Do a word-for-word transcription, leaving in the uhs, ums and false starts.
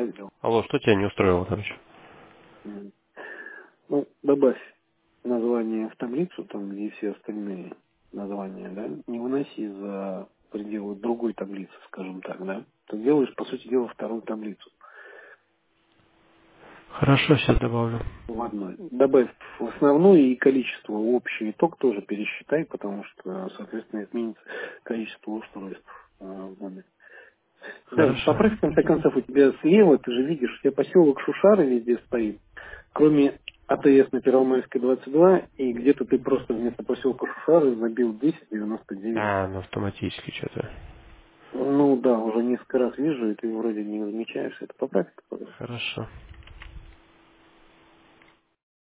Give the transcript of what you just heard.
я ввел. Алло, что тебя не устроило, короче? М. Ну, добавь название в таблицу, там, где все остальные названия, да, не выноси за пределы другой таблицы, скажем так, да. Ты делаешь, по сути дела, вторую таблицу Хорошо, сейчас добавлю. в одной. Добавь в основную и количество, общий итог тоже пересчитай, потому что, соответственно, изменится количество устройств э, в доме. Да, Хорошо. поправь, в конце концов, у тебя слева, ты же видишь, у тебя поселок Шушары везде стоит, кроме АТС на Первомайской двадцать два, и где-то ты просто вместо поселка Шушары забил десять девяносто девять. А, ну автоматически что-то. Ну да, уже несколько раз вижу, и ты вроде не замечаешь это. Поправь, пожалуйста. Хорошо.